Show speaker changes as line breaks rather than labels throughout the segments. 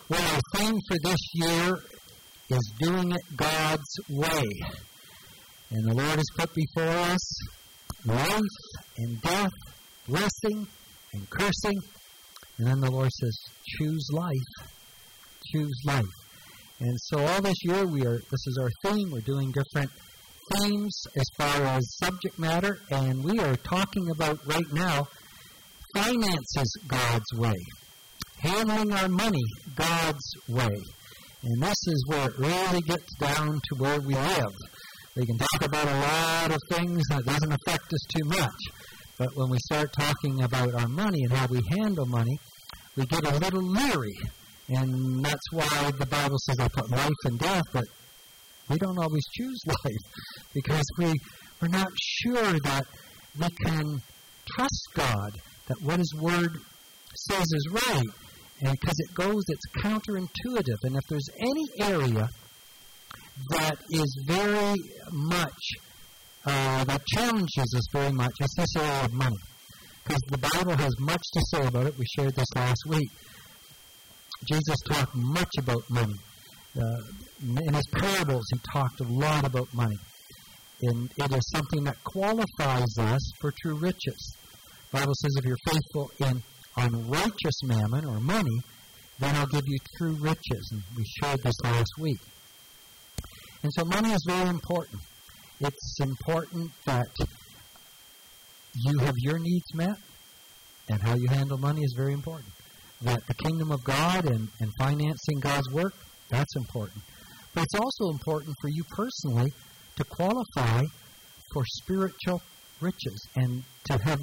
Well, our theme for this year is doing it God's way. And the Lord has put before us life and death, blessing and cursing. And then the Lord says, choose life. Choose life. And so all this year, this is our theme. We're doing different themes as far as subject matter. And we are talking about right now finances God's way. Handling our money God's way. And this is where it really gets down to where we live. We can talk about a lot of things that doesn't affect us too much. But when we start talking about our money and how we handle money, we get a little leery. And that's why the Bible says I put life and death, but we don't always choose life because we're not sure that we can trust God, that what His Word says is right. And because it's counterintuitive. And if there's any area that is very much, that challenges us very much, it's this area of money. Because the Bible has much to say about it. We shared this last week. Jesus talked much about money. In His parables, He talked a lot about money. And it is something that qualifies us for true riches. The Bible says if you're faithful in unrighteous mammon or money, then I'll give you true riches. And we shared this last week. And so money is very important. It's important that you have your needs met, and how you handle money is very important. That the kingdom of God and financing God's work, that's important. But it's also important for you personally to qualify for spiritual riches and to have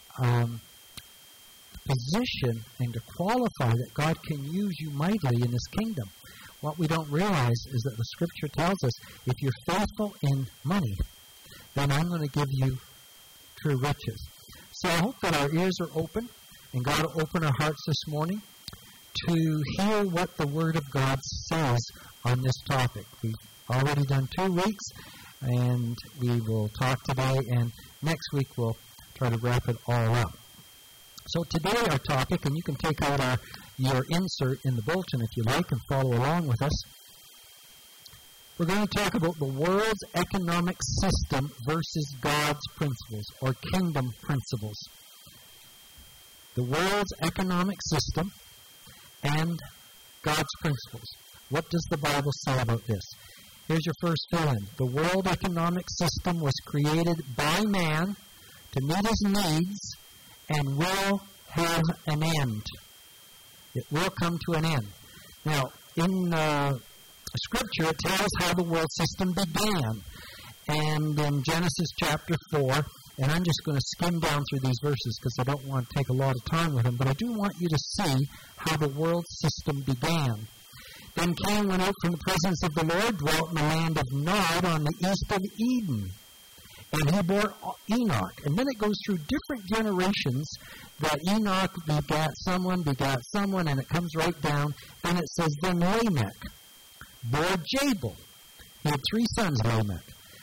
position and to qualify that God can use you mightily in His kingdom. What we don't realize is that the Scripture tells us, if you're faithful in money, then I'm going to give you true riches. So I hope that our ears are open, and God will open our hearts this morning to hear what the Word of God says on this topic. We've already done 2 weeks, and we will talk today, and next week we'll try to wrap it all up. So today our topic, and you can take out your insert in the bulletin if you like and follow along with us. We're going to talk about the world's economic system versus God's principles or kingdom principles. The world's economic system and God's principles. What does the Bible say about this? Here's your first fill-in. The world economic system was created by man to meet his needs and will have an end. It will come to an end. Now, in Scripture, it tells how the world system began. And in Genesis chapter 4, and I'm just going to skim down through these verses because I don't want to take a lot of time with them, but I do want you to see how the world system began. Then Cain went out from the presence of the Lord, dwelt in the land of Nod on the east of Eden. And he bore Enoch. And then it goes through different generations that Enoch begat someone, and it comes right down. And it says, then Lamech bore Jabal. He had 3 sons, Lamech.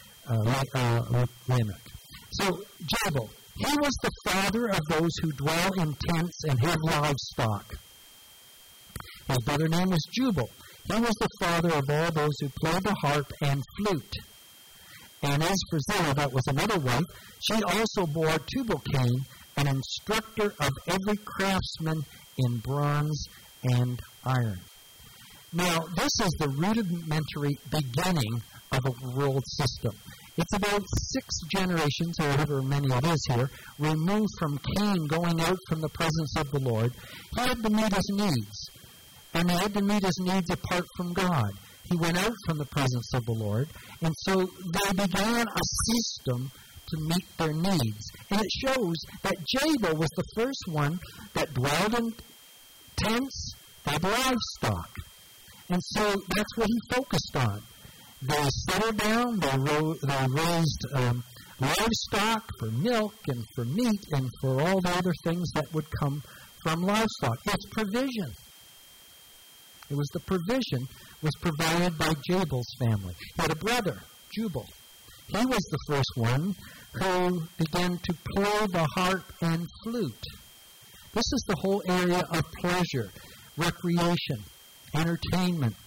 So, Jabal, he was the father of those who dwell in tents and have livestock. His brother name was Jubal. He was the father of all those who play the harp and flute. And as for Zillah, that was another wife, she also bore Tubal-Cain, an instructor of every craftsman in bronze and iron. Now, this is the rudimentary beginning of a world system. It's about 6 generations, or however many it is here, removed from Cain going out from the presence of the Lord. He had to meet his needs, and he had to meet his needs apart from God. He went out from the presence of the Lord, and so they began a system to meet their needs. And it shows that Jabal was the first one that dwelled in tents, had livestock. And so that's what he focused on. They settled down, they raised livestock for milk and for meat and for all the other things that would come from livestock. It's provision. It was the provision was provided by Jabal's family. He had a brother, Jubal. He was the first one who began to play the harp and flute. This is the whole area of pleasure, recreation, entertainment.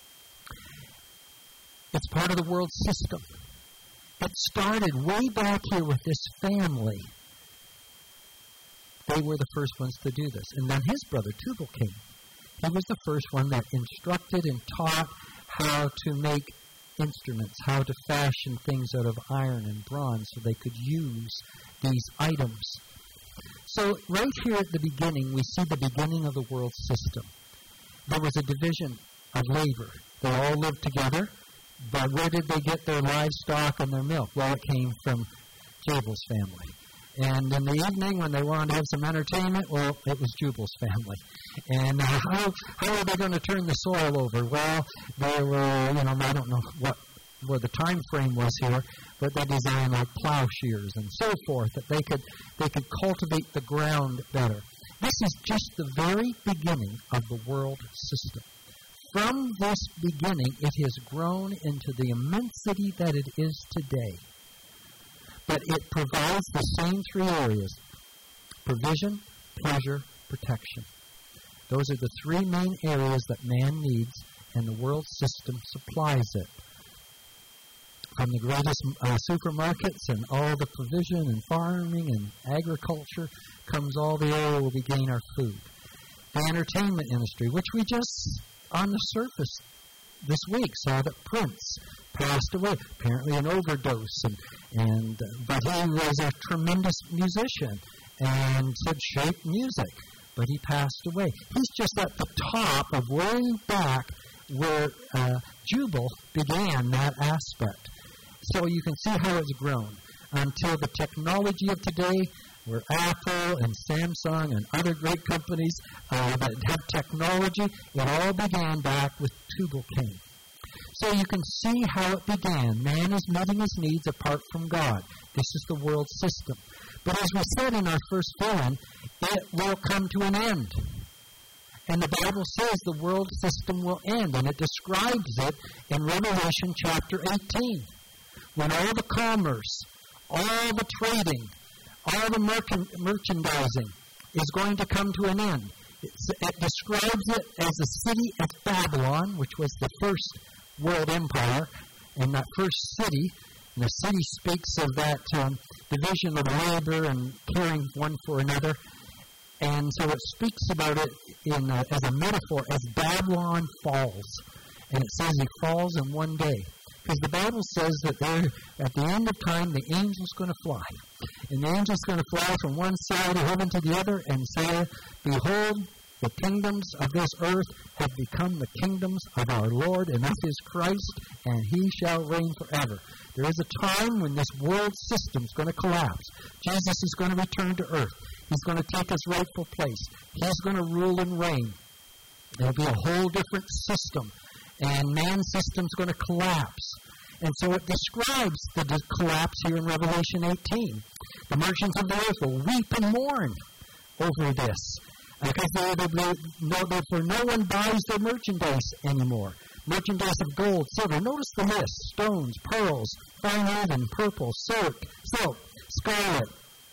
It's part of the world system. It started way back here with this family. They were the first ones to do this. And then his brother, Tubal-Cain, he was the first one that instructed and taught how to make instruments, how to fashion things out of iron and bronze so they could use these items. So right here at the beginning, we see the beginning of the world system. There was a division of labor. They all lived together, but where did they get their livestock and their milk? Well, it came from Jabel's family. And in the evening, when they wanted to have some entertainment, well, it was Jubal's family. And how are they going to turn the soil over? Well, they were, I don't know what the time frame was here, but they designed like plowshares and so forth that they could cultivate the ground better. This is just the very beginning of the world system. From this beginning, it has grown into the immensity that it is today. But it provides the same three areas: provision, pleasure, protection. Those are the three main areas that man needs, and the world system supplies it. From the greatest supermarkets and all the provision and farming and agriculture comes all the area where we gain our food. The entertainment industry, which we just, on the surface this week, saw that Prince passed away, apparently an overdose, but he was a tremendous musician and could shape music, but he passed away. He's just at the top of way back where Jubal began that aspect. So you can see how it's grown until the technology of today, where Apple and Samsung and other great companies that have technology, it all began back with Tubal-Cain. So you can see how it began. Man is meeting his needs apart from God. This is the world system. But as we said in our first fill-in, it will come to an end. And the Bible says the world system will end, and it describes it in Revelation chapter 18. When all the commerce, all the trading, all the merchandising is going to come to an end. It describes it as the city of Babylon, which was the first world empire, and that first city, and the city speaks of that division of labor and caring one for another, and so it speaks about it as a metaphor, as Babylon falls, and it says he falls in one day, because the Bible says that at the end of time, the angel's going to fly, and the angel's going to fly from one side of heaven to the other and say, "Behold, the kingdoms of this earth have become the kingdoms of our Lord and of his Christ, and he shall reign forever." There is a time when this world system is going to collapse. Jesus is going to return to earth. He's going to take his rightful place. He's going to rule and reign. There'll be a whole different system, and man's system is going to collapse. And so it describes the collapse here in Revelation 18. The merchants of the earth will weep and mourn over this, because no one buys their merchandise anymore. Merchandise of gold, silver. Notice the list: stones, pearls, fine linen, purple, silk, scarlet,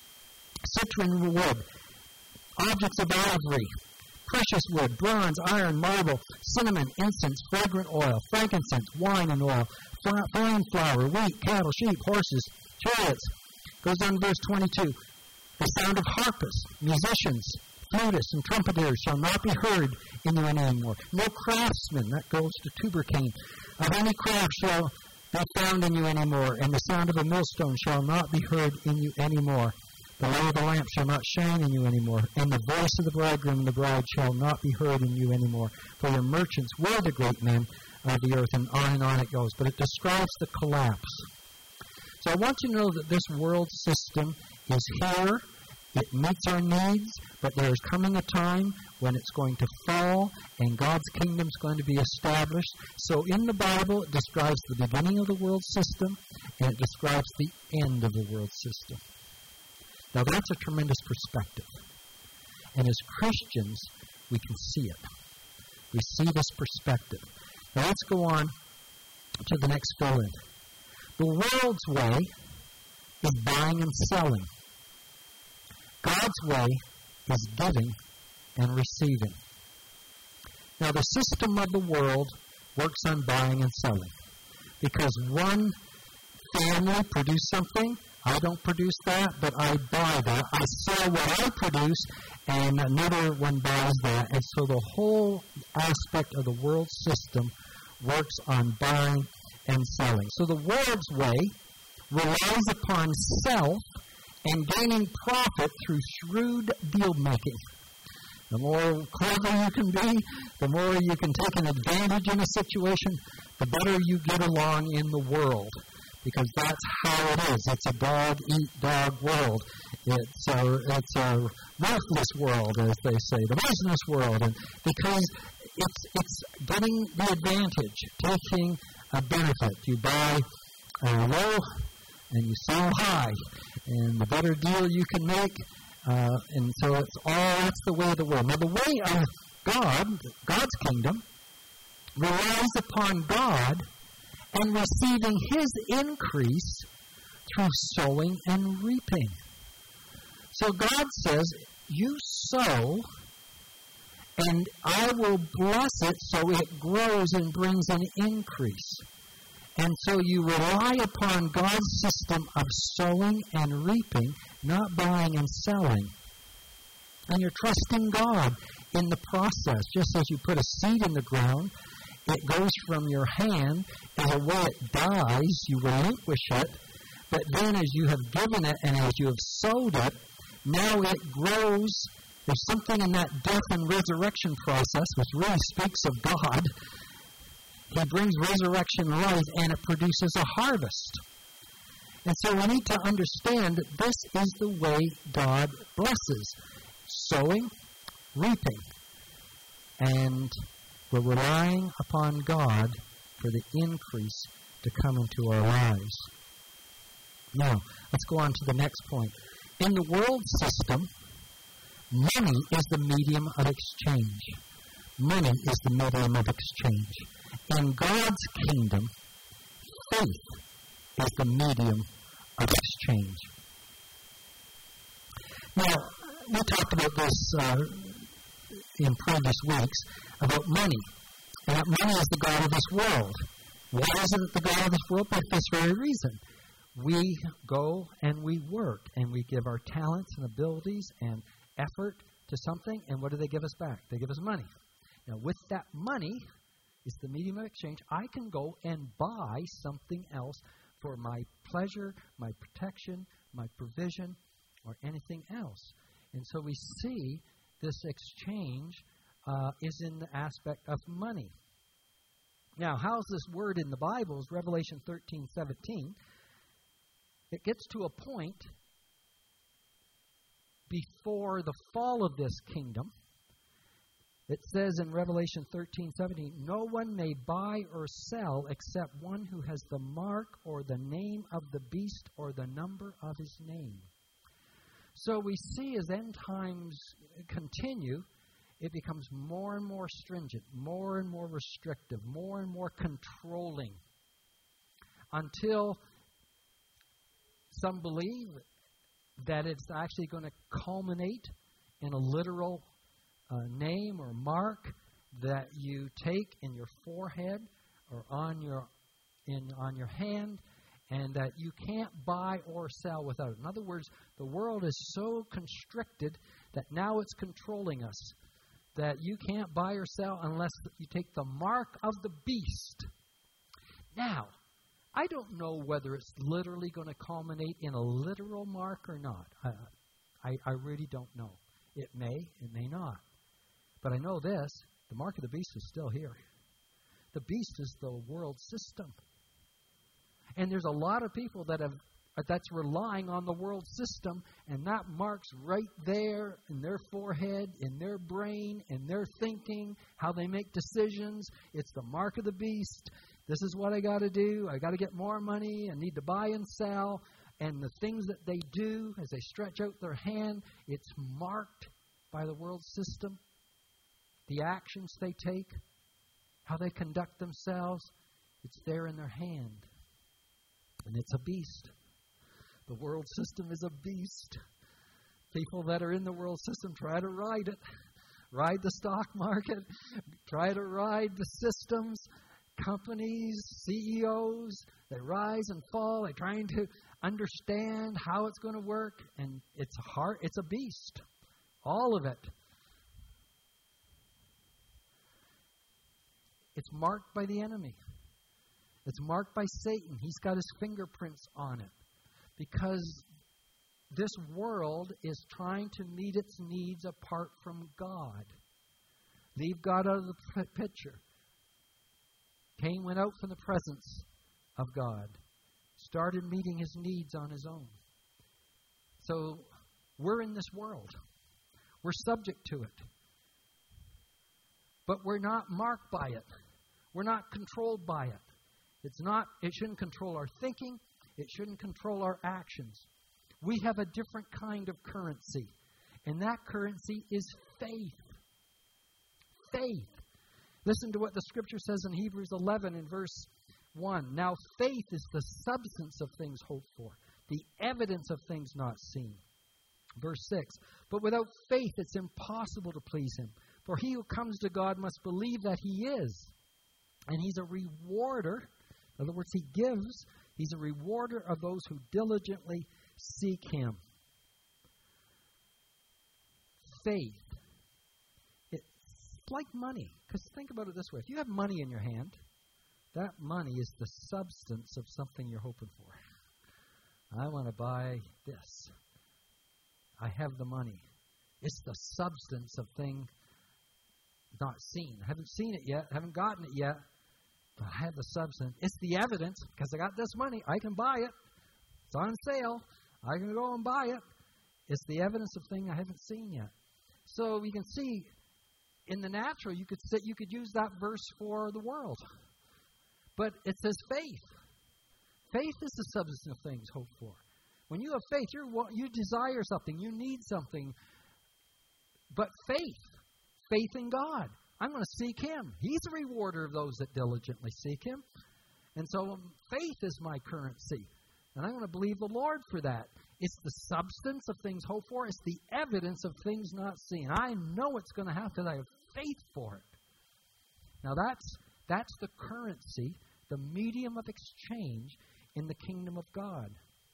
citron wood, objects of ivory, precious wood, bronze, iron, marble, cinnamon, incense, fragrant oil, frankincense, wine and oil, fine flour, wheat, cattle, sheep, horses, chariots. Goes on to verse 22. The sound of harpists, musicians, flutists, and trumpeters shall not be heard in you anymore. No craftsman, that goes to Tubal-Cain, of any craft shall be found in you anymore, and the sound of a millstone shall not be heard in you anymore. The light of the lamp shall not shine in you anymore, and the voice of the bridegroom and the bride shall not be heard in you anymore. For your merchants were the great men of the earth, and on it goes. But it describes the collapse. So I want you to know that this world system is here. It meets our needs, but there is coming a time when it's going to fall and God's kingdom is going to be established. So in the Bible, it describes the beginning of the world system, and it describes the end of the world system. Now that's a tremendous perspective. And as Christians, we can see it. We see this perspective. Now let's go on to the next fill-in. The world's way is buying and selling. God's way is giving and receiving. Now, the system of the world works on buying and selling. Because one family produced something, I don't produce that, but I buy that. I sell what I produce, and another one buys that. And so the whole aspect of the world system works on buying and selling. So the world's way relies upon self and gaining profit through shrewd deal-making. The more clever you can be, the more you can take an advantage in a situation, the better you get along in the world. Because that's how it is. It's a dog-eat-dog world. It's a ruthless world, as they say, the business world. And because it's getting the advantage, taking a benefit. You buy low and you sell high. And the better deal you can make, and so that's the way of the world. Now, the way of God's kingdom, relies upon God and receiving His increase through sowing and reaping. So God says, you sow, and I will bless it so it grows and brings an increase. And so you rely upon God's system of sowing and reaping, not buying and selling. And you're trusting God in the process. Just as you put a seed in the ground, it goes from your hand, and the way it dies, you relinquish it. But then as you have given it and as you have sowed it, now it grows. There's something in that death and resurrection process which really speaks of God. He brings resurrection life, and it produces a harvest. And so we need to understand that this is the way God blesses. Sowing, reaping. And we're relying upon God for the increase to come into our lives. Now, let's go on to the next point. In the world system, money is the medium of exchange. Money is the medium of exchange. In God's kingdom, faith is the medium of exchange. Now, we talked about this in previous weeks, about money. And that money is the God of this world. Why is it the God of this world? For this very reason. We go and we work, and we give our talents and abilities and effort to something, and what do they give us back? They give us money. Now, with that money, it's the medium of exchange. I can go and buy something else for my pleasure, my protection, my provision, or anything else. And so we see this exchange is in the aspect of money. Now, how's this word in the Bible? Is Revelation 13:17. It gets to a point before the fall of this kingdom. It says in Revelation 13:17, no one may buy or sell except one who has the mark or the name of the beast or the number of his name. So we see as end times continue, it becomes more and more stringent, more and more restrictive, more and more controlling, until some believe that it's actually going to culminate in a literal name or mark that you take in your forehead or on your hand, and that you can't buy or sell without it. In other words, the world is so constricted that now it's controlling us, that you can't buy or sell unless you take the mark of the beast. Now, I don't know whether it's literally going to culminate in a literal mark or not. I really don't know. It may not. But I know this, the mark of the beast is still here. The beast is the world system. And there's a lot of people that's relying on the world system, and that mark's right there in their forehead, in their brain, in their thinking, how they make decisions. It's the mark of the beast. This is what I got to do. I got to get more money. I need to buy and sell. And the things that they do as they stretch out their hand, it's marked by the world system. The actions they take, how they conduct themselves, it's there in their hand. And it's a beast. The world system is a beast. People that are in the world system try to ride it. ride the stock market, try to ride the systems, companies, CEOs. They rise and fall. They're trying to understand how it's going to work. And it's hard. It's a beast. All of it. It's marked by the enemy. It's marked by Satan. He's got his fingerprints on it. Because this world is trying to meet its needs apart from God. Leave God out of the picture. Cain went out from the presence of God. Started meeting his needs on his own. So we're in this world. We're subject to it. But we're not marked by it. We're not controlled by it. It shouldn't control our thinking. It shouldn't control our actions. We have a different kind of currency. And that currency is faith. Faith. Listen to what the Scripture says in Hebrews 11 in verse 1. Now faith is the substance of things hoped for, the evidence of things not seen. Verse 6. But without faith it's impossible to please Him. For he who comes to God must believe that He is. And He's a rewarder. In other words, He gives. He's a rewarder of those who diligently seek Him. Faith. It's like money. Because think about it this way. If you have money in your hand, that money is the substance of something you're hoping for. I want to buy this. I have the money. It's the substance of thing not seen. I haven't seen it yet. I haven't gotten it yet. But I have the substance. It's the evidence. Because I got this money. I can buy it. It's on sale. I can go and buy it. It's the evidence of thing I haven't seen yet. So we can see in the natural, you could use that verse for the world. But it says faith. Faith is the substance of things hoped for. When you have faith, you desire something. You need something. But faith in God. I'm going to seek Him. He's a rewarder of those that diligently seek Him. And so faith is my currency. And I'm going to believe the Lord for that. It's the substance of things hoped for. It's the evidence of things not seen. I know it's going to happen because I have faith for it. Now that's the currency, the medium of exchange in the kingdom of God.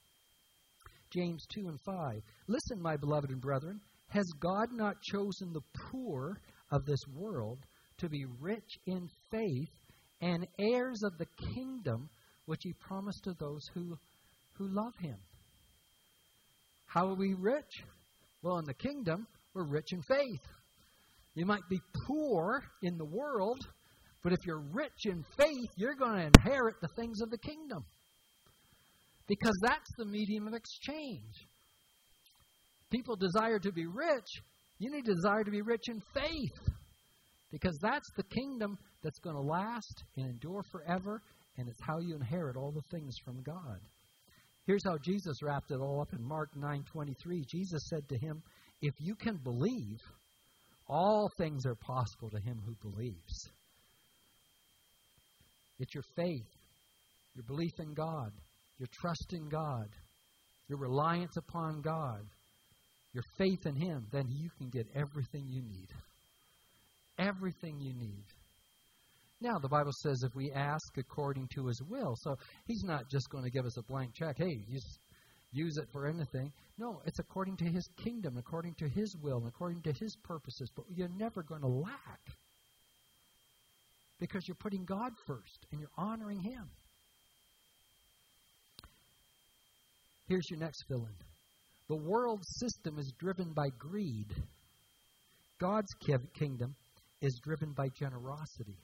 James 2 and 5. Listen, my beloved and brethren, has God not chosen the poor of this world to be rich in faith and heirs of the kingdom which He promised to those who love Him? How are we rich? Well, in the kingdom, we're rich in faith. You might be poor in the world, but if you're rich in faith, you're going to inherit the things of the kingdom. Because that's the medium of exchange. People desire to be rich. You need to desire to be rich in faith. Because that's the kingdom that's going to last and endure forever. And it's how you inherit all the things from God. Here's how Jesus wrapped it all up in Mark 9:23. Jesus said to him, if you can believe, all things are possible to him who believes. It's your faith, your belief in God, your trust in God, your reliance upon God, your faith in Him, then you can get everything you need. Everything you need. Now, the Bible says if we ask according to His will. So He's not just going to give us a blank check. Hey, use it for anything. No, it's according to His kingdom, according to His will, and according to His purposes. But you're never going to lack. Because you're putting God first and you're honoring Him. Here's your next fill-in. The world system is driven by greed. God's kingdom is driven by generosity.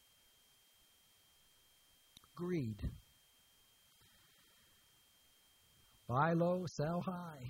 Greed. Buy low, sell high.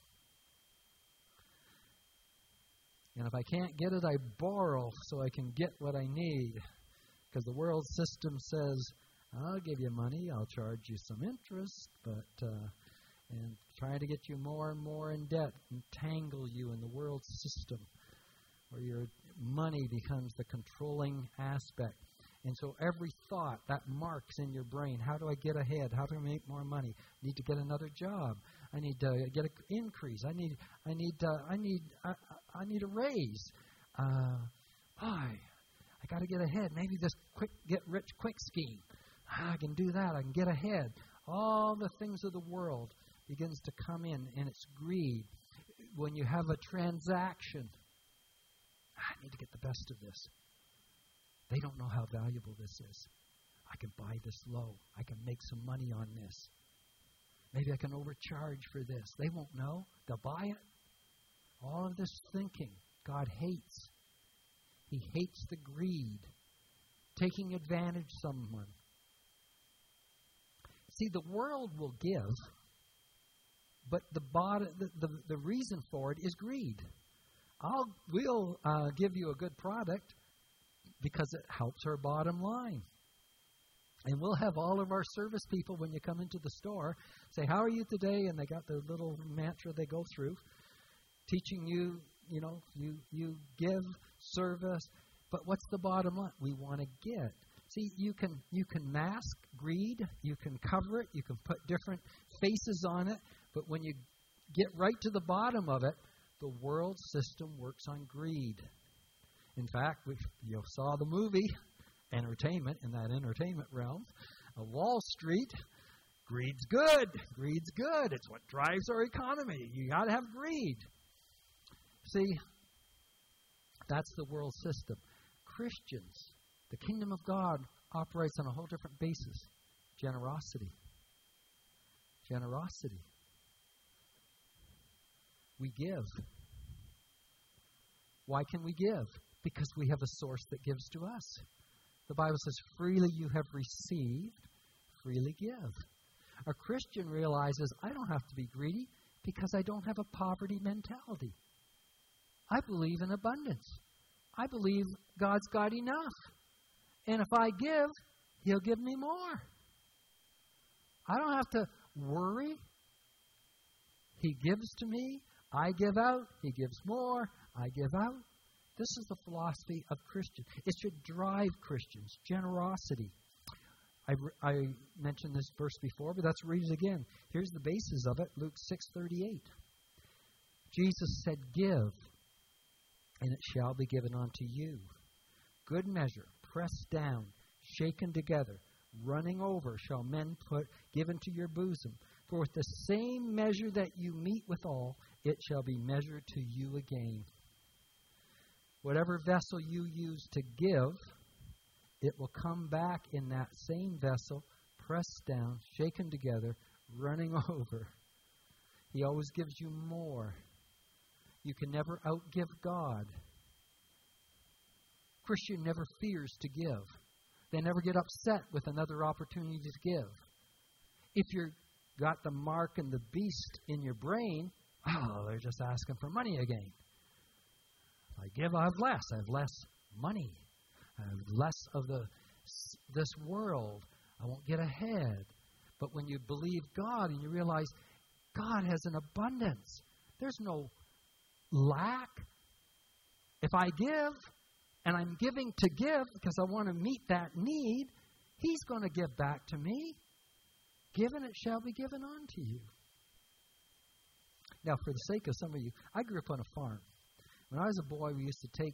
And if I can't get it, I borrow so I can get what I need. Because the world system says, I'll give you money, I'll charge you some interest, and try to get you more and more in debt, entangle you in the world system where your money becomes the controlling aspect. And so every thought that marks in your brain, how do I get ahead? How do I make more money? I need to get another job. I need to get an increase. I need a raise. I got to get ahead. Maybe this get-rich-quick scheme. I can do that. I can get ahead. All the things of the world begins to come in, and it's greed. When you have a transaction, I need to get the best of this. They don't know how valuable this is. I can buy this low. I can make some money on this. Maybe I can overcharge for this. They won't know. They'll buy it. All of this thinking, God hates. He hates the greed, taking advantage of someone. See, the world will give, but the reason for it is greed. We'll give you a good product because it helps our bottom line. And we'll have all of our service people, when you come into the store, say, how are you today? And they got their little mantra they go through, teaching you, you give service. But what's the bottom line? We want to get. See, you can mask greed. You can cover it. You can put different faces on it. But when you get right to the bottom of it, the world system works on greed. In fact, you saw the movie entertainment, in that entertainment realm. Wall Street, greed's good. Greed's good. It's what drives our economy. You got to have greed. See, that's the world system. Christians, the kingdom of God operates on a whole different basis. Generosity. Generosity. We give. Why can we give? Because we have a source that gives to us. The Bible says, freely you have received, freely give. A Christian realizes, I don't have to be greedy because I don't have a poverty mentality. I believe in abundance. I believe God's got enough. And if I give, He'll give me more. I don't have to worry. He gives to me. I give out. He gives more. I give out. This is the philosophy of Christians. It should drive Christians. Generosity. I mentioned this verse before, but let's read it again. Here's the basis of it, Luke 6:38. Jesus said, give, and it shall be given unto you. Good measure, pressed down, shaken together, running over, shall men give into your bosom. For with the same measure that you meet withal, it shall be measured to you again. Whatever vessel you use to give, it will come back in that same vessel, pressed down, shaken together, running over. He always gives you more. You can never outgive God. Christian never fears to give. They never get upset with another opportunity to give. If you've got the mark and the beast in your brain, they're just asking for money again. If I give, I have less. I have less money. I have less of this world. I won't get ahead. But when you believe God and you realize God has an abundance, there's no lack. If I give, and I'm giving to give because I want to meet that need, He's going to give back to me. Given it shall be given unto you. Now, for the sake of some of you, I grew up on a farm. When I was a boy, we used to take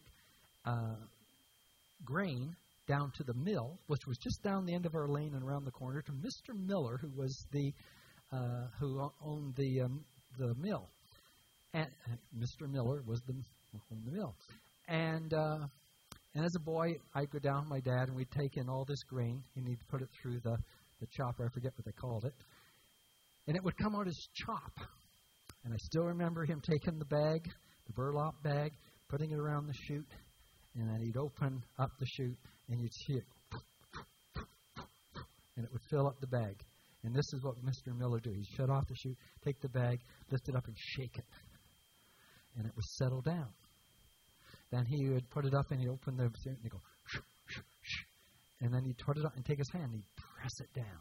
grain down to the mill, which was just down the end of our lane and around the corner, to Mr. Miller, who was who owned the mill. And Mr. Miller was who owned the mill. And as a boy, I'd go down with my dad, and we'd take in all this grain, and he'd put it through the chopper. I forget what they called it. And it would come out as chop. And I still remember him taking the bag, the burlap bag, putting it around the chute, and then he'd open up the chute, and you'd see it, and it would fill up the bag. And this is what Mr. Miller do. He'd shut off the chute, take the bag, lift it up, and shake it. And it would settle down. Then he would put it up, and he'd open the chute, and he'd go, shh, shh, shh. And then he'd put it up and take his hand, and he'd press it down.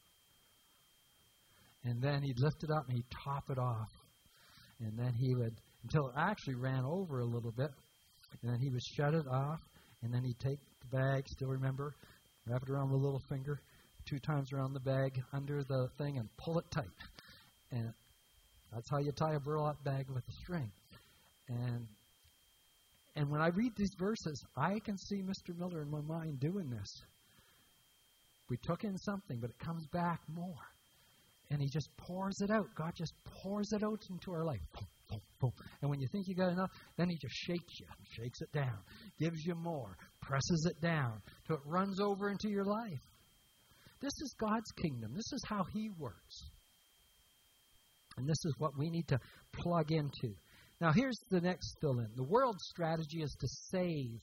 And then he'd lift it up, and he'd top it off. And then he would, until it actually ran over a little bit, and then he would shut it off, and then he'd take the bag, still remember, wrap it around the little finger, 2 times around the bag, under the thing, and pull it tight. And that's how you tie a burlap bag with a string. And And when I read these verses, I can see Mr. Miller in my mind doing this. We took in something, but it comes back more. And he just pours it out. God just pours it out into our life. Boom, boom, boom. And when you think you got enough, then he just shakes you, shakes it down, gives you more, presses it down till it runs over into your life. This is God's kingdom. This is how he works. And this is what we need to plug into. Now, here's the next fill-in. The world's strategy is to save.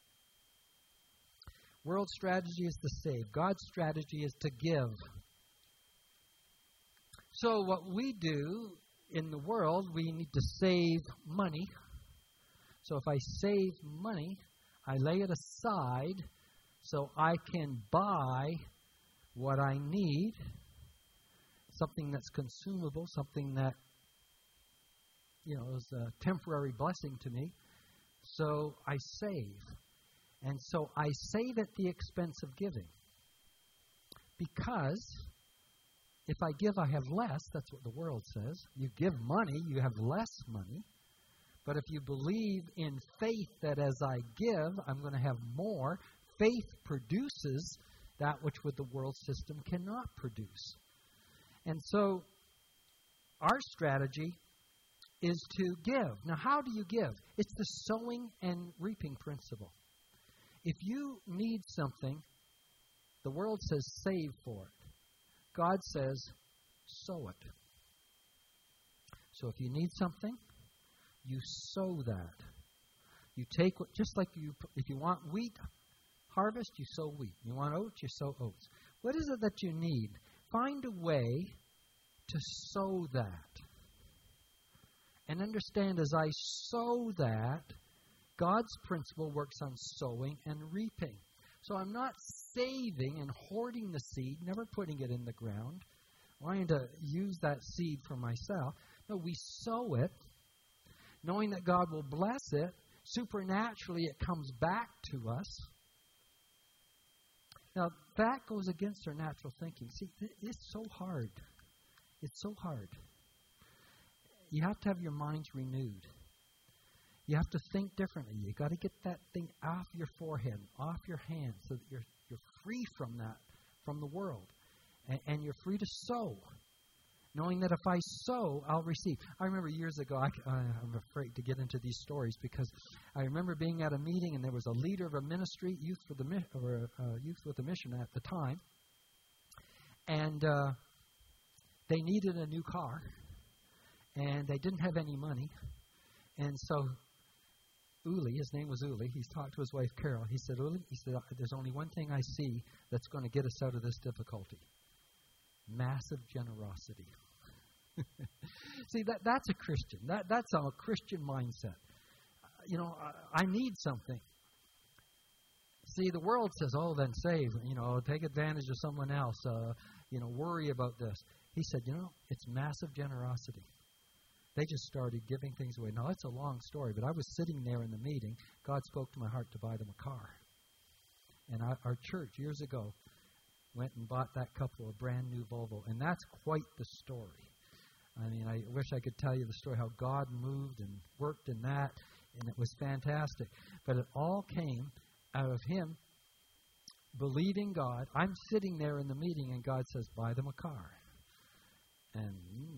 World strategy is to save. God's strategy is to give. So what we do in the world, we need to save money. So if I save money, I lay it aside so I can buy what I need, something that's consumable, something that, is a temporary blessing to me. So I save. And so I save at the expense of giving. Because if I give, I have less. That's what the world says. You give money, you have less money. But if you believe in faith that as I give, I'm going to have more, faith produces that which with the world system cannot produce. And so our strategy is to give. Now, how do you give? It's the sowing and reaping principle. If you need something, the world says save for it. God says sow it. So if you need something, you sow that. You take what, just like if you want wheat harvest, you sow wheat. You want oats, you sow oats. What is it that you need? Find a way to sow that. And understand, as I sow that, God's principle works on sowing and reaping. So I'm not saving and hoarding the seed, never putting it in the ground, wanting to use that seed for myself. No, we sow it, knowing that God will bless it. Supernaturally, it comes back to us. Now, that goes against our natural thinking. See, it's so hard. It's so hard. You have to have your minds renewed. You have to think differently. You got to get that thing off your forehead, off your hands, so that you're free from that, from the world, and you're free to sow, knowing that if I sow, I'll receive. I remember years ago. I'm afraid to get into these stories because I remember being at a meeting and there was a leader of a ministry, youth with a mission at the time, and they needed a new car. And they didn't have any money. And so Uli, his name was Uli, he's talked to his wife Carol. He said, Uli, there's only one thing I see that's going to get us out of this difficulty. Massive generosity. See, that's a Christian. That's a Christian mindset. I need something. See, the world says, oh, then save. Take advantage of someone else. Worry about this. He said, it's massive generosity. They just started giving things away. Now, that's a long story, but I was sitting there in the meeting. God spoke to my heart to buy them a car. And our church, years ago, went and bought that couple a brand new Volvo. And that's quite the story. I mean, I wish I could tell you the story, how God moved and worked in that, and it was fantastic. But it all came out of him believing God. I'm sitting there in the meeting, and God says, buy them a car. And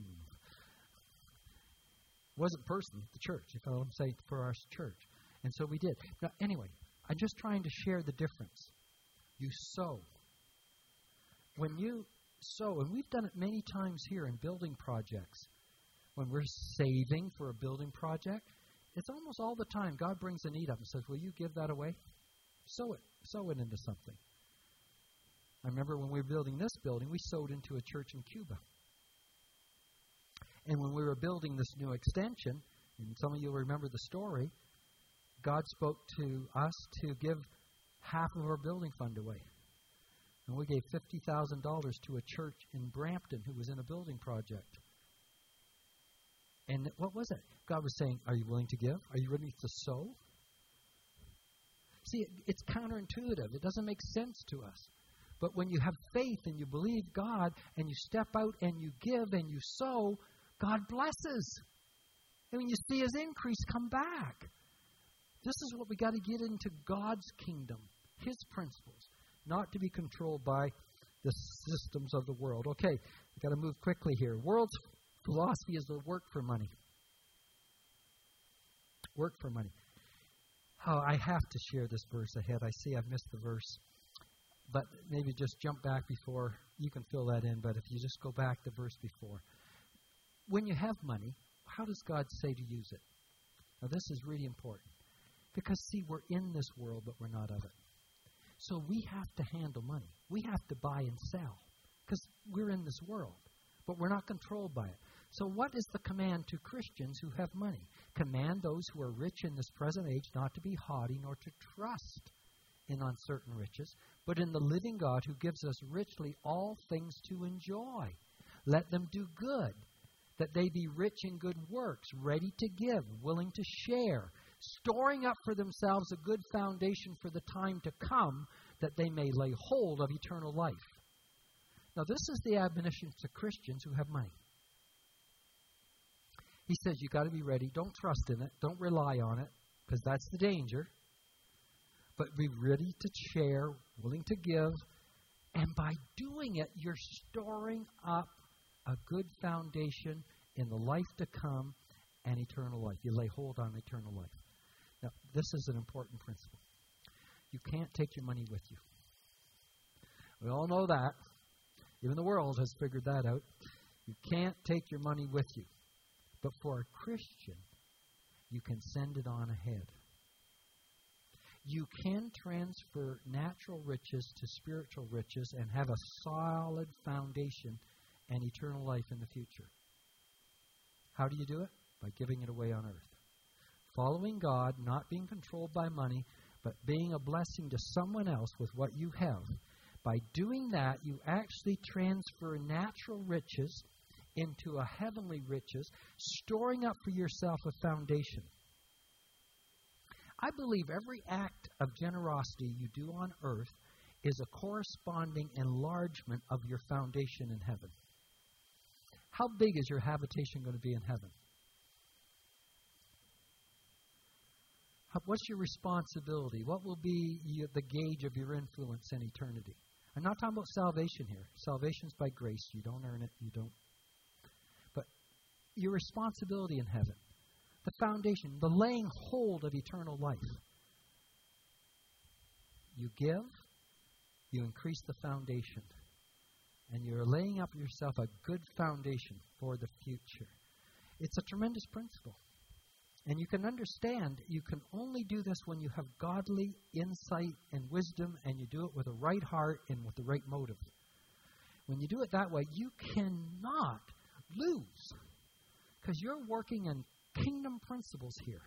wasn't personally the church, if I'm saying for our church. And so we did. Now, anyway, I'm just trying to share the difference. You sow. When you sow, and we've done it many times here in building projects, when we're saving for a building project, it's almost all the time God brings a need up and says, will you give that away? Sow it into something. I remember when we were building this building, we sowed into a church in Cuba. And when we were building this new extension, and some of you will remember the story, God spoke to us to give half of our building fund away. And we gave $50,000 to a church in Brampton who was in a building project. And what was it? God was saying, are you willing to give? Are you ready to sow? See, it's counterintuitive. It doesn't make sense to us. But when you have faith and you believe God and you step out and you give and you sow, God blesses. And when you see his increase come back. This is what we got to get into God's kingdom, His principles, not to be controlled by the systems of the world. Okay, we've got to move quickly here. World's philosophy is to work for money. Work for money. Oh, I have to share this verse ahead. I see I've missed the verse. But maybe just jump back before. You can fill that in, but if you just go back the verse before. When you have money, how does God say to use it? Now, this is really important. Because, see, we're in this world, but we're not of it. So we have to handle money. We have to buy and sell. Because we're in this world, but we're not controlled by it. So what is the command to Christians who have money? Command those who are rich in this present age not to be haughty nor to trust in uncertain riches, but in the living God who gives us richly all things to enjoy. Let them do good, that they be rich in good works, ready to give, willing to share, storing up for themselves a good foundation for the time to come, that they may lay hold of eternal life. Now, this is the admonition to Christians who have money. He says you've got to be ready. Don't trust in it. Don't rely on it, because that's the danger. But be ready to share, willing to give, and by doing it, you're storing up a good foundation in the life to come and eternal life. You lay hold on eternal life. Now, this is an important principle. You can't take your money with you. We all know that. Even the world has figured that out. You can't take your money with you. But for a Christian, you can send it on ahead. You can transfer natural riches to spiritual riches and have a solid foundation and eternal life in the future. How do you do it? By giving it away on earth. Following God, not being controlled by money, but being a blessing to someone else with what you have. By doing that, you actually transfer natural riches into a heavenly riches, storing up for yourself a foundation. I believe every act of generosity you do on earth is a corresponding enlargement of your foundation in heaven. How big is your habitation going to be in heaven? What's your responsibility? What will be the gauge of your influence in eternity? I'm not talking about salvation here. Salvation's by grace. You don't earn it. You don't. But your responsibility in heaven, the foundation, the laying hold of eternal life. You give, you increase the foundation. And you're laying up yourself a good foundation for the future. It's a tremendous principle. And you can understand, you can only do this when you have godly insight and wisdom, and you do it with a right heart and with the right motive. When you do it that way, you cannot lose, because you're working in kingdom principles here.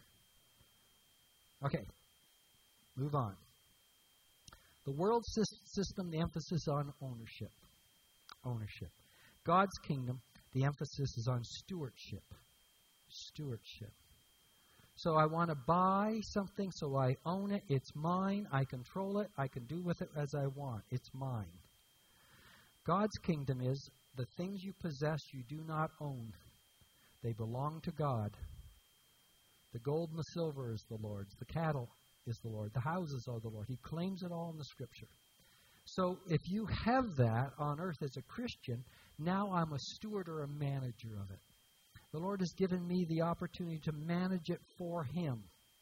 Okay, move on. The world system, the emphasis on ownership. Ownership. God's kingdom, the emphasis is on stewardship. Stewardship. So I want to buy something, so I own it. It's mine. I control it. I can do with it as I want. It's mine. God's kingdom is the things you possess you do not own. They belong to God. The gold and the silver is the Lord's. The cattle is the Lord. The houses are the Lord. He claims it all in the Scripture. So if you have that on earth as a Christian, now I'm a steward or a manager of it. The Lord has given me the opportunity to manage it for Him.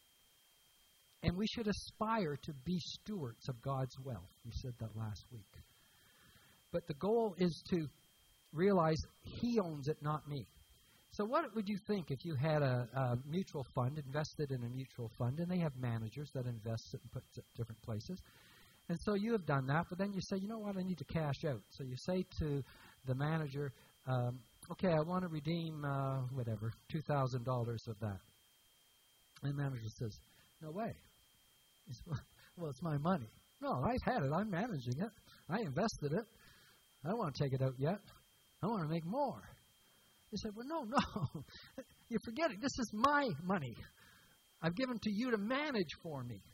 And we should aspire to be stewards of God's wealth. We said that last week. But the goal is to realize He owns it, not me. So what would you think if you had a mutual fund, invested in a mutual fund, and they have managers that invest it and put it at different places. And so you have done that, but then you say, you know what, I need to cash out. So you say to the manager, okay, I want to redeem, $2,000 of that. And the manager says, no way. He says, well, it's my money. No, I've had it. I'm managing it. I invested it. I don't want to take it out yet. I want to make more. He said, well, no. You're forgetting. This is my money. I've given to you to manage for me.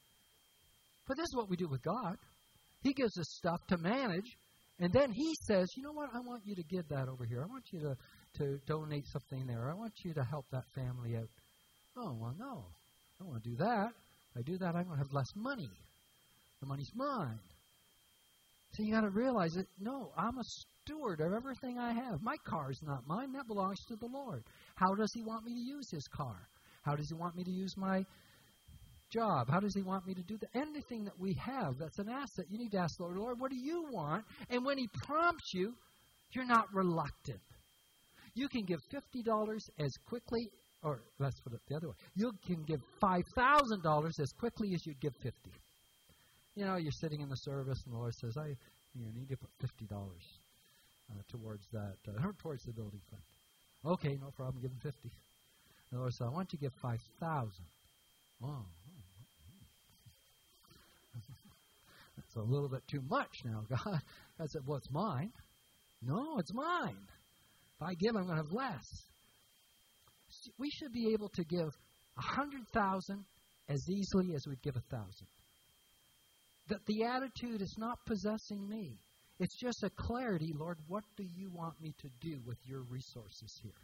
But this is what we do with God. He gives us stuff to manage, and then He says, you know what, I want you to give that over here. I want you to donate something there. I want you to help that family out. Oh, well, no. don't want to do that. If I do that, I'm going to have less money. The money's mine. So you got to realize that, no, I'm a steward of everything I have. My car is not mine. That belongs to the Lord. How does He want me to use His car? How does He want me to use my job? How does He want me to do that? Anything that we have that's an asset, you need to ask the Lord, Lord, what do you want? And when He prompts you, you're not reluctant. You can give $50 as quickly, or let's put it the other way. You can give $5,000 as quickly as you'd give $50. You know, you're sitting in the service, and the Lord says, I need to put $50 towards that, towards the building fund. Okay, no problem, give him 50. The Lord said, I want you to give 5,000. Oh. That's a little bit too much now, God. I said, well, it's mine. No, it's mine. If I give, I'm going to have less. We should be able to give 100,000 as easily as we'd give 1,000. That the attitude is not possessing me. It's just a clarity, Lord, what do you want me to do with your resources here?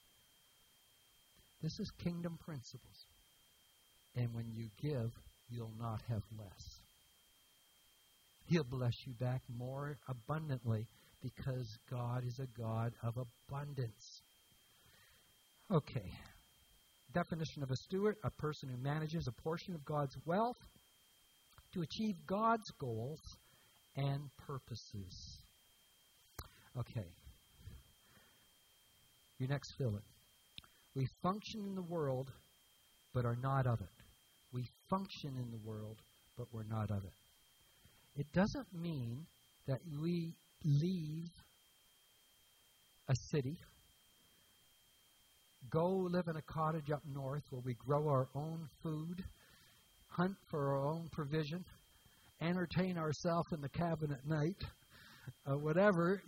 This is kingdom principles. And when you give, you'll not have less. He'll bless you back more abundantly because God is a God of abundance. Okay. Definition of a steward, a person who manages a portion of God's wealth to achieve God's goals and purposes. Okay. Your next fill-in. We function in the world, but are not of it. We function in the world, but we're not of it. It doesn't mean that we leave a city, go live in a cottage up north where we grow our own food, hunt for our own provision, entertain ourselves in the cabin at night, whatever,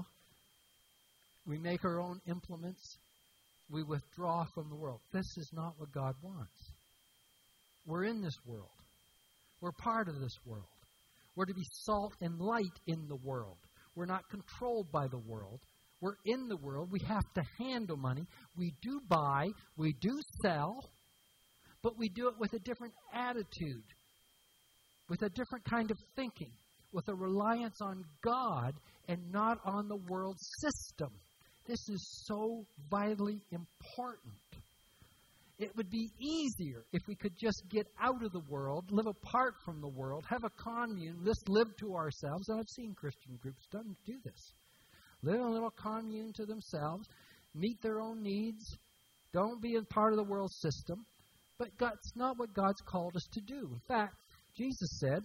we make our own implements, we withdraw from the world. This is not what God wants. We're in this world. We're part of this world. We're to be salt and light in the world. We're not controlled by the world. We're in the world. We have to handle money. We do buy. We do sell. But we do it with a different attitude, with a different kind of thinking, with a reliance on God and not on the world system. This is so vitally important. It would be easier if we could just get out of the world, live apart from the world, have a commune, just live to ourselves. And I've seen Christian groups do this. Live in a little commune to themselves, meet their own needs, don't be a part of the world system. But that's not what God's called us to do. In fact, Jesus said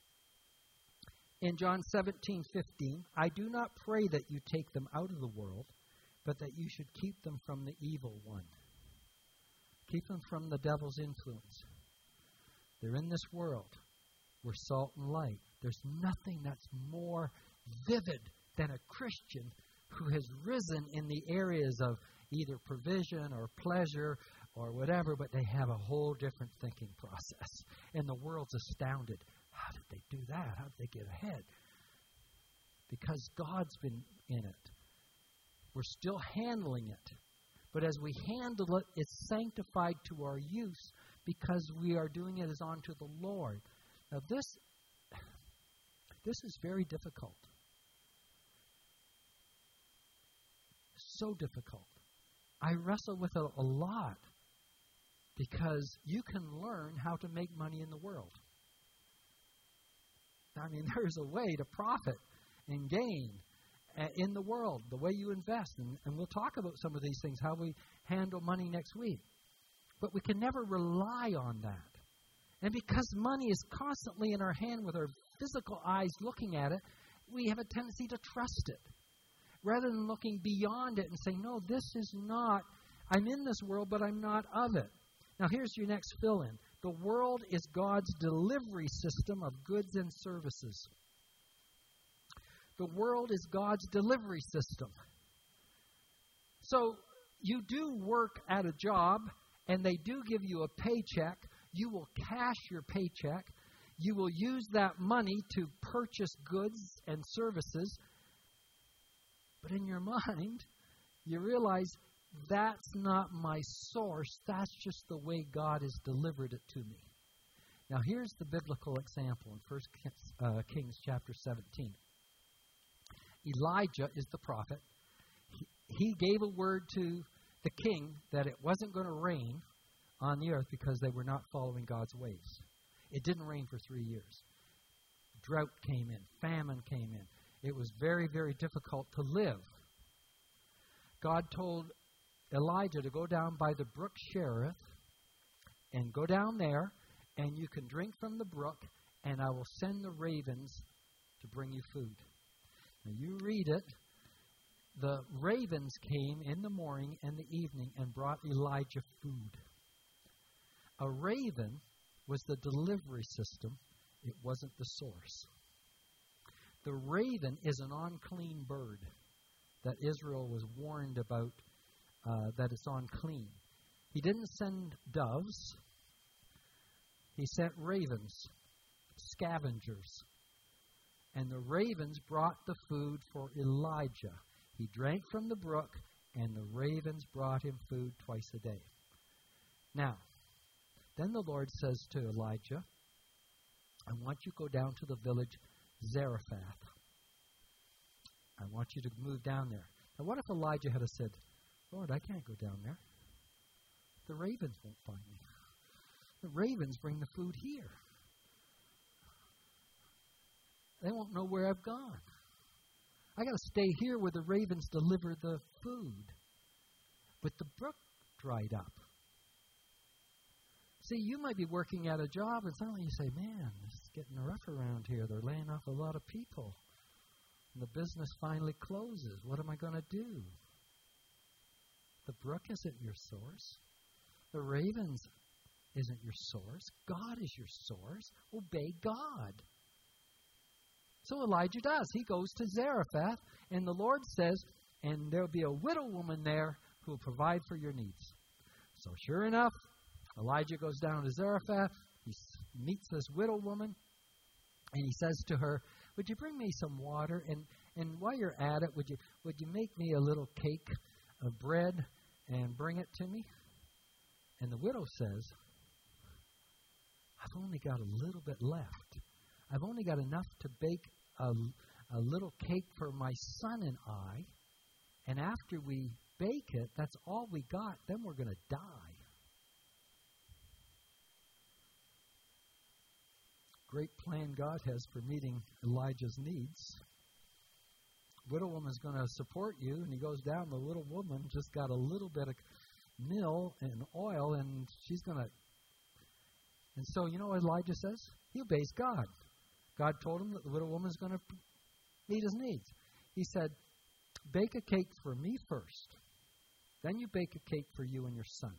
in John 17:15, I do not pray that you take them out of the world, but that you should keep them from the evil one. Keep them from the devil's influence. They're in this world. We're salt and light. There's nothing that's more vivid than a Christian who has risen in the areas of either provision or pleasure or whatever, but they have a whole different thinking process. And the world's astounded. How did they do that? How did they get ahead? Because God's been in it. We're still handling it. But as we handle it, it's sanctified to our use because we are doing it as unto the Lord. Now this is very difficult. So difficult. I wrestle with it a lot because you can learn how to make money in the world. I mean, there's a way to profit and gain in the world, the way you invest. And we'll talk about some of these things, how we handle money next week. But we can never rely on that. And because money is constantly in our hand with our physical eyes looking at it, we have a tendency to trust it. Rather than looking beyond it and saying, no, this is not, I'm in this world, but I'm not of it. Now here's your next fill-in. The world is God's delivery system of goods and services. The world is God's delivery system. So you do work at a job, and they do give you a paycheck. You will cash your paycheck. You will use that money to purchase goods and services. But in your mind, you realize that's not my source. That's just the way God has delivered it to me. Now, here's the biblical example in 1 Kings chapter 17. Elijah is the prophet. He gave a word to the king that it wasn't going to rain on the earth because they were not following God's ways. It didn't rain for 3 years. Drought came in. Famine came in. It was very, very difficult to live. God told Elijah to go down by the brook Cherith and go down there, and you can drink from the brook, and I will send the ravens to bring you food. Now, you read it. The ravens came in the morning and the evening and brought Elijah food. A raven was the delivery system. It wasn't the source. The raven is an unclean bird that Israel was warned about, that it's unclean. He didn't send doves. He sent ravens, scavengers. And the ravens brought the food for Elijah. He drank from the brook, and the ravens brought him food twice a day. Now, then the Lord says to Elijah, I want you to go down to the village Zarephath. I want you to move down there. Now, what if Elijah had said, Lord, I can't go down there. The ravens won't find me. The ravens bring the food here. They won't know where I've gone. I got to stay here where the ravens deliver the food. But the brook dried up. See, you might be working at a job and suddenly you say, man, it's getting rough around here. They're laying off a lot of people. And the business finally closes. What am I going to do? The brook isn't your source. The ravens isn't your source. God is your source. Obey God. So Elijah does. He goes to Zarephath, and the Lord says, and there'll be a widow woman there who will provide for your needs. So sure enough, Elijah goes down to Zarephath. He meets this widow woman, and he says to her, would you bring me some water? And while you're at it, would you make me a little cake of bread and bring it to me? And the widow says, I've only got a little bit left. I've only got enough to bake a little cake for my son and I. And after we bake it, that's all we got. Then we're going to die. Great plan God has for meeting Elijah's needs. Widow woman's going to support you, and he goes down. The little woman just got a little bit of meal and oil, and she's going to. And so, you know what Elijah says? He obeys God. God told him that the widow woman's going to meet his needs. He said, bake a cake for me first. Then you bake a cake for you and your son.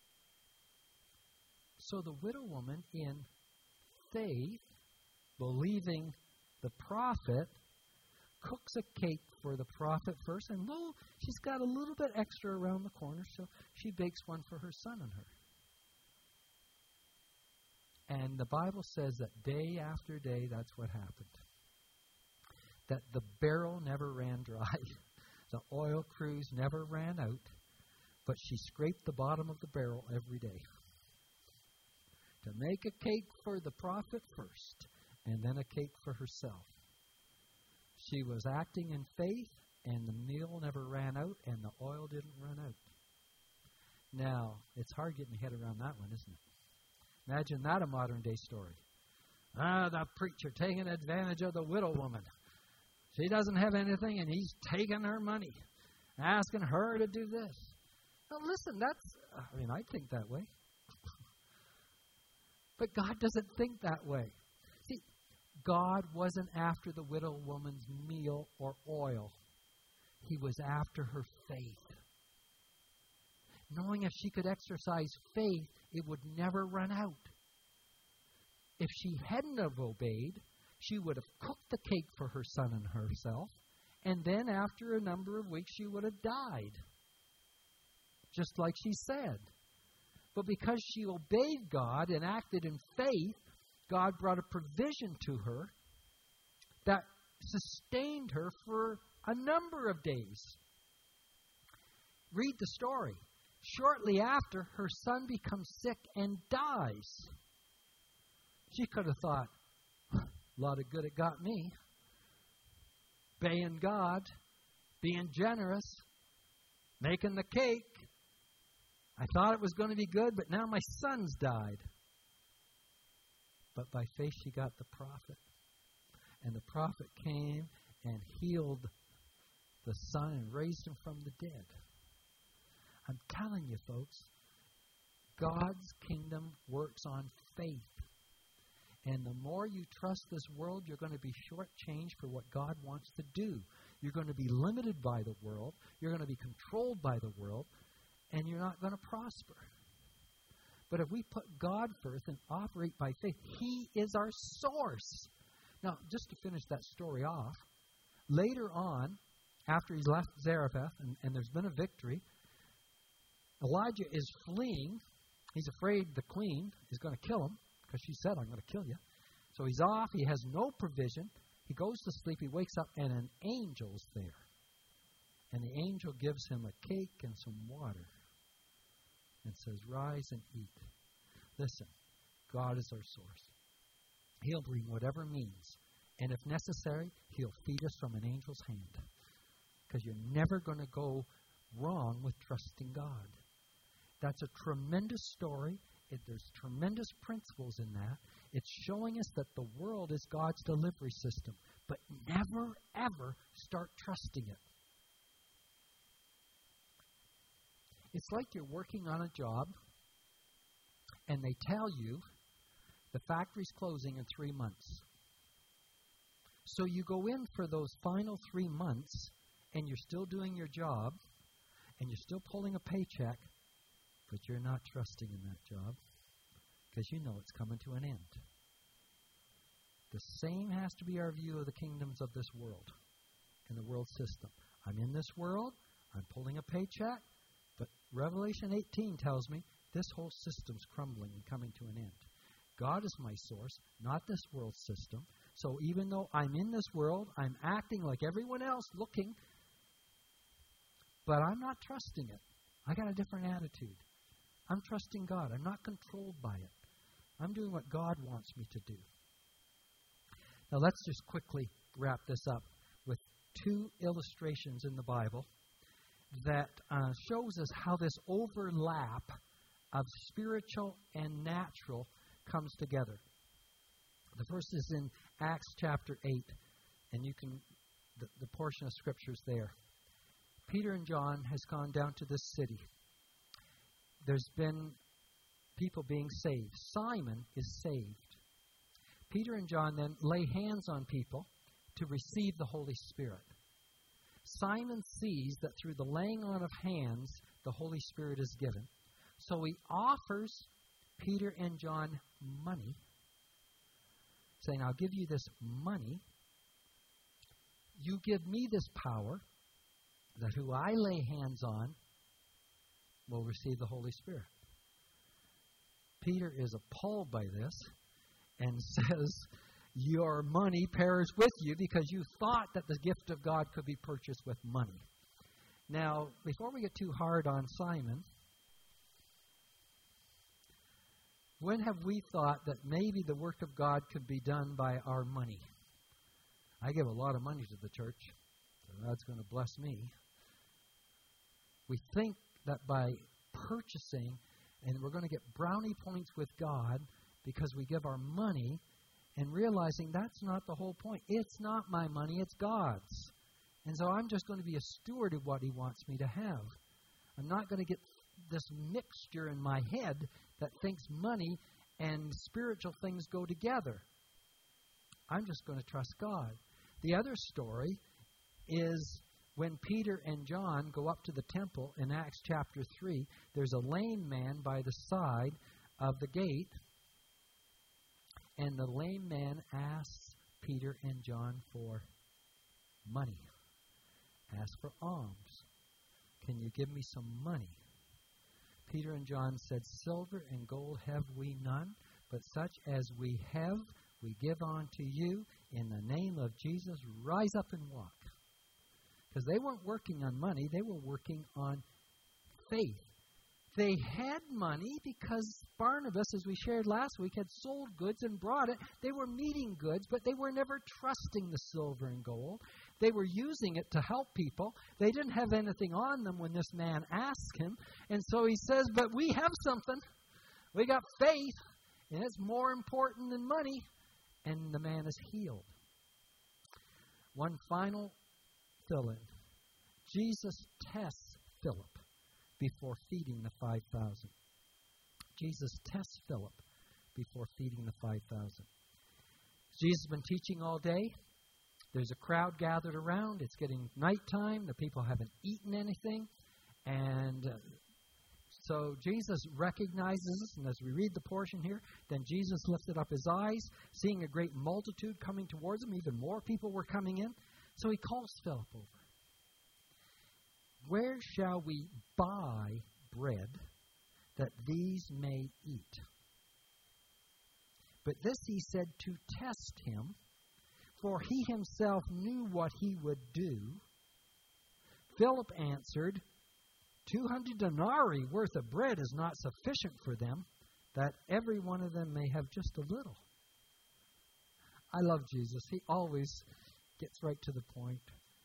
So the widow woman, in faith, believing the prophet, cooks a cake for the prophet first, and lo, she's got a little bit extra around the corner, so she bakes one for her son and her. And the Bible says that day after day, that's what happened. That the barrel never ran dry. The oil cruse never ran out, but she scraped the bottom of the barrel every day. To make a cake for the prophet first, and then a cake for herself. She was acting in faith, and the meal never ran out, and the oil didn't run out. Now, it's hard getting your head around that one, isn't it? Imagine that a modern-day story. The preacher taking advantage of the widow woman. She doesn't have anything, and he's taking her money, asking her to do this. Now, listen, I think that way. But God doesn't think that way. See, God wasn't after the widow woman's meal or oil. He was after her faith. Knowing if she could exercise faith, it would never run out. If she hadn't have obeyed, she would have cooked the cake for her son and herself, and then after a number of weeks, she would have died. Just like she said. But because she obeyed God and acted in faith, God brought a provision to her that sustained her for a number of days. read the story. Shortly after, her son becomes sick and dies. She could have thought, a lot of good it got me. Obeying God, being generous, making the cake. I thought it was going to be good, but now my son's died. But by faith she got the prophet. And the prophet came and healed the son and raised him from the dead. I'm telling you, folks, God's kingdom works on faith. And the more you trust this world, you're going to be shortchanged for what God wants to do. You're going to be limited by the world. You're going to be controlled by the world. And you're not going to prosper. But if we put God first and operate by faith, He is our source. Now, just to finish that story off, later on, after he's left Zarephath and there's been a victory, Elijah is fleeing. He's afraid the queen is going to kill him because she said, I'm going to kill you. So he's off. He has no provision. He goes to sleep. He wakes up and an angel's there. And the angel gives him a cake and some water and says, rise and eat. Listen, God is our source. He'll bring whatever means. And if necessary, He'll feed us from an angel's hand. Because you're never going to go wrong with trusting God. That's a tremendous story. There's tremendous principles in that. It's showing us that the world is God's delivery system. But never, ever start trusting it. It's like you're working on a job and they tell you the factory's closing in 3 months. So you go in for those final 3 months and you're still doing your job and you're still pulling a paycheck, but you're not trusting in that job because you know it's coming to an end. The same has to be our view of the kingdoms of this world and the world system. I'm in this world, I'm pulling a paycheck, but Revelation 18 tells me this whole system's crumbling and coming to an end. God is my source, not this world system. So even though I'm in this world, I'm acting like everyone else, looking, but I'm not trusting it. I got a different attitude. I'm trusting God. I'm not controlled by it. I'm doing what God wants me to do. Now let's just quickly wrap this up with 2 illustrations in the Bible that shows us how this overlap of spiritual and natural comes together. The first is in Acts chapter 8, and you can, the portion of Scripture's there. Peter and John has gone down to this city. There's been people being saved. Simon is saved. Peter and John then lay hands on people to receive the Holy Spirit. Simon sees that through the laying on of hands, the Holy Spirit is given. So he offers Peter and John money, saying, I'll give you this money. You give me this power that who I lay hands on will receive the Holy Spirit. Peter is appalled by this and says, your money perish with you because you thought that the gift of God could be purchased with money. Now, before we get too hard on Simon, when have we thought that maybe the work of God could be done by our money? I give a lot of money to the church, so God's going to bless me. We think that by purchasing, and we're going to get brownie points with God because we give our money, and realizing that's not the whole point. It's not my money, it's God's. And so I'm just going to be a steward of what He wants me to have. I'm not going to get this mixture in my head that thinks money and spiritual things go together. I'm just going to trust God. The other story is when Peter and John go up to the temple in Acts chapter 3, there's a lame man by the side of the gate, and the lame man asks Peter and John for money, asks for alms. Can you give me some money? Peter and John said, silver and gold have we none, but such as we have, we give unto you. In the name of Jesus, rise up and walk. Because they weren't working on money, they were working on faith. They had money because Barnabas, as we shared last week, had sold goods and brought it. They were meeting goods, but they were never trusting the silver and gold. They were using it to help people. They didn't have anything on them when this man asked him. And so he says, but we have something. We got faith, and it's more important than money. And the man is healed. One final fill-in. Jesus tests Philip before feeding the 5,000. Jesus tests Philip before feeding the 5,000. Jesus has been teaching all day. There's a crowd gathered around. It's getting nighttime. The people haven't eaten anything. And so Jesus recognizes this. And as we read the portion here, then Jesus lifted up his eyes, seeing a great multitude coming towards him. Even more people were coming in. So he calls Philip over. Where shall we buy bread that these may eat? But this he said to test him, for he himself knew what he would do. Philip answered, 200 denarii worth of bread is not sufficient for them, that every one of them may have just a little. I love Jesus. He always gets right to the point.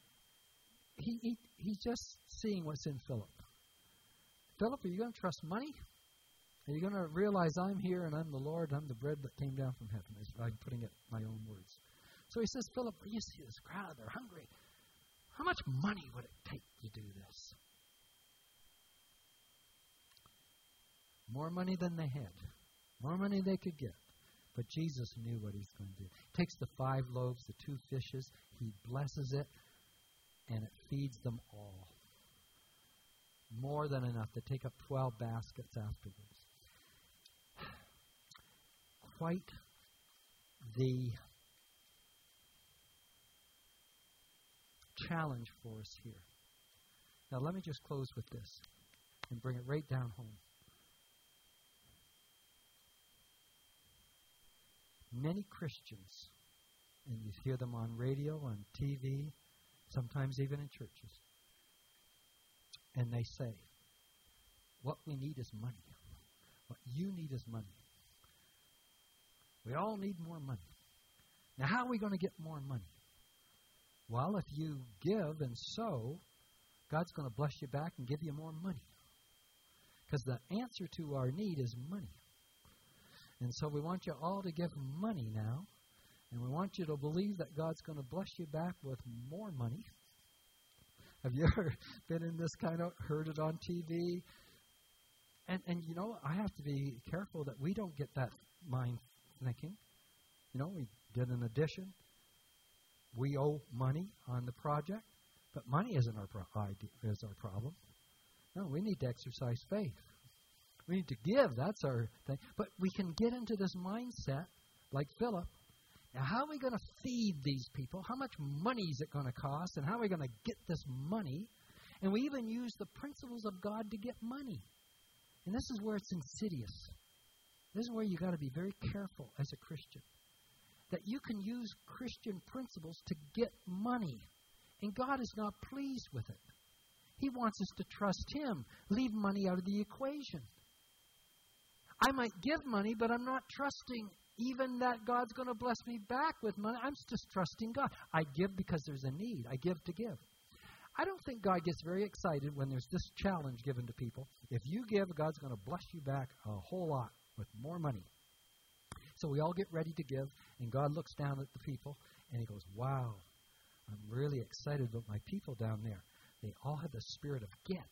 He's just seeing what's in Philip. Philip, are you going to trust money? Are you going to realize I'm here and I'm the Lord, I'm the bread that came down from heaven? I'm putting it in my own words. So he says, Philip, you see this crowd, they're hungry. How much money would it take to do this? More money than they had. More money they could get. But Jesus knew what he's going to do. He takes the 5 loaves, the 2 fishes, he blesses it, and it feeds them all. More than enough to take up 12 baskets afterwards. Quite the challenge for us here. Now let me just close with this and bring it right down home. Many Christians, and you hear them on radio, on TV, sometimes even in churches, and they say, what we need is money. What you need is money. We all need more money. Now, how are we going to get more money? Well, if you give and sow, God's going to bless you back and give you more money. Because the answer to our need is money. And so we want you all to give money now. And we want you to believe that God's going to bless you back with more money. Have you ever been in this kind of, heard it on TV? And you know, I have to be careful that we don't get that mind thinking. You know, we did an addition. We owe money on the project. But money isn't our problem. No, we need to exercise faith. We need to give. That's our thing. But we can get into this mindset like Philip. Now, how are we going to feed these people? How much money is it going to cost? And how are we going to get this money? And we even use the principles of God to get money. And this is where it's insidious. This is where you've got to be very careful as a Christian. That you can use Christian principles to get money. And God is not pleased with it. He wants us to trust Him. Leave money out of the equation. I might give money, but I'm not trusting even that God's going to bless me back with money. I'm just trusting God. I give because there's a need. I give to give. I don't think God gets very excited when there's this challenge given to people. If you give, God's going to bless you back a whole lot with more money. So we all get ready to give, and God looks down at the people, and He goes, wow, I'm really excited about my people down there. They all have the spirit of get.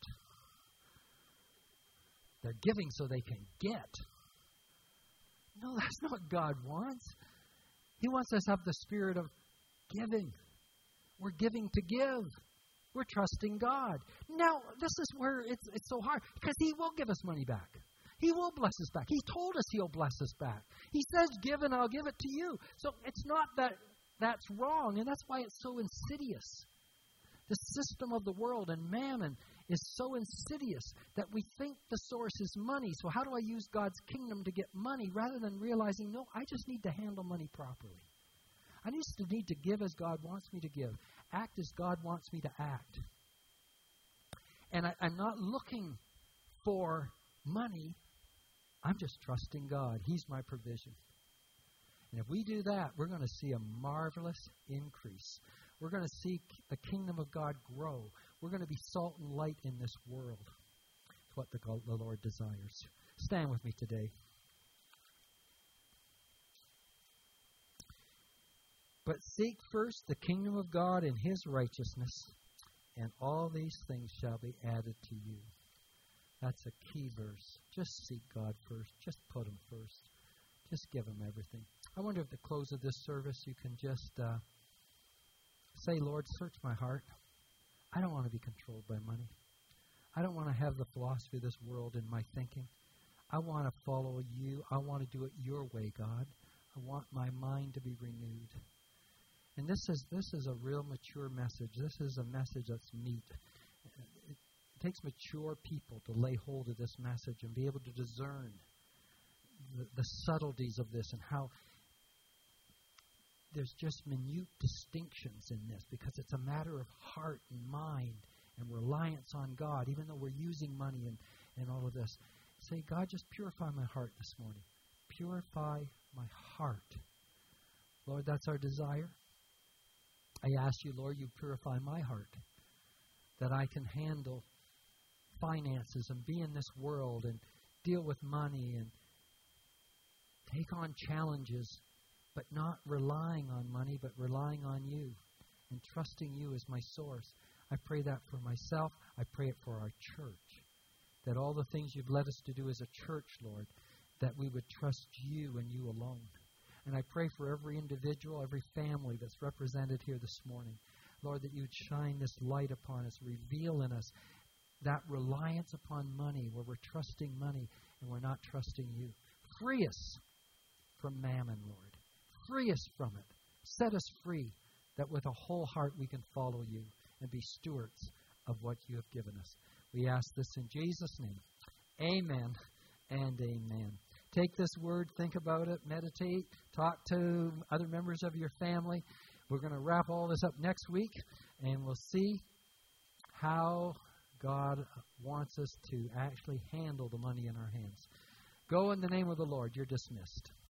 They're giving so they can get. No, that's not what God wants. He wants us to have the spirit of giving. We're giving to give. We're trusting God. Now, this is where it's so hard, because He will give us money back. He will bless us back. He told us He'll bless us back. He says, give and I'll give it to you. So it's not that that's wrong, and that's why it's so insidious. The system of the world and mammon is so insidious that we think the source is money. So how do I use God's kingdom to get money rather than realizing, no, I just need to handle money properly. I just need to give as God wants me to give. Act as God wants me to act. And I'm not looking for money. I'm just trusting God. He's my provision. And if we do that, we're going to see a marvelous increase. We're going to see the kingdom of God grow. We're going to be salt and light in this world. It's what the Lord desires. Stand with me today. But seek first the kingdom of God and His righteousness, and all these things shall be added to you. That's a key verse. Just seek God first. Just put Him first. Just give Him everything. I wonder if at the close of this service you can just say, Lord, search my heart. I don't want to be controlled by money. I don't want to have the philosophy of this world in my thinking. I want to follow you. I want to do it your way, God. I want my mind to be renewed. And this is a real mature message. This is a message that's meat. It takes mature people to lay hold of this message and be able to discern the subtleties of this and how there's just minute distinctions in this because it's a matter of heart and mind and reliance on God, even though we're using money and all of this. Say, God, just purify my heart this morning. Purify my heart. Lord, that's our desire. I ask you, Lord, you purify my heart, that I can handle finances and be in this world and deal with money and take on challenges, but not relying on money, but relying on you and trusting you as my source. I pray that for myself. I pray it for our church, that all the things you've led us to do as a church, Lord, that we would trust you and you alone. And I pray for every individual, every family that's represented here this morning, Lord, that you would shine this light upon us, reveal in us that reliance upon money where we're trusting money and we're not trusting you. Free us from mammon, Lord. Free us from it. Set us free that with a whole heart we can follow you and be stewards of what you have given us. We ask this in Jesus' name. Amen and amen. Take this word, think about it, meditate, talk to other members of your family. We're going to wrap all this up next week, and we'll see how God wants us to actually handle the money in our hands. Go in the name of the Lord. You're dismissed.